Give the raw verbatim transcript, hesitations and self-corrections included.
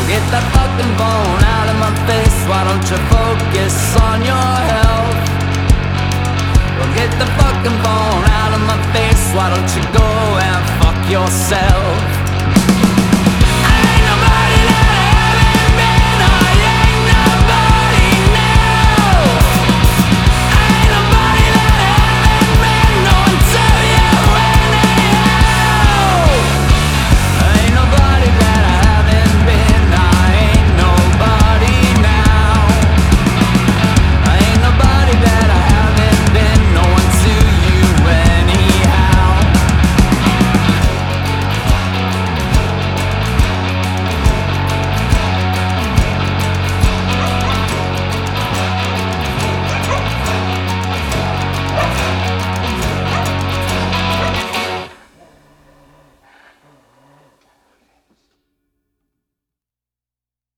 Get that fucking phone out of my face. Why don't you focus on your health? Well, get the fucking phone out of my face. Why don't you go and fuck yourself?